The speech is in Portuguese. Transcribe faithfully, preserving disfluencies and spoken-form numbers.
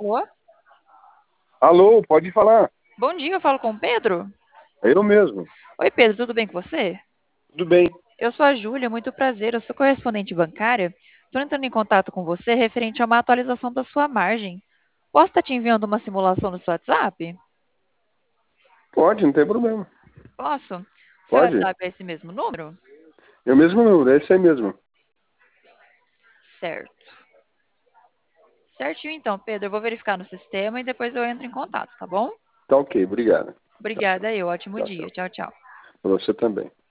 Alô? Alô, pode falar. Bom dia, eu falo com o Pedro? É eu mesmo. Oi, Pedro, tudo bem com você? Tudo bem. Eu sou a Júlia, muito prazer, eu sou correspondente bancária. Estou entrando em contato com você referente a uma atualização da sua margem. Posso estar te enviando uma simulação no seu WhatsApp? Pode, não tem problema. Posso? Seu Pode. WhatsApp é esse mesmo número? É o mesmo número, é esse aí mesmo. Certo. Certinho então, Pedro, eu vou verificar no sistema e depois eu entro em contato, tá bom? Tá ok, obrigado. Tchau, tchau. Obrigada aí, ótimo Tchau, dia. tchau. Tchau, tchau. Pra você também.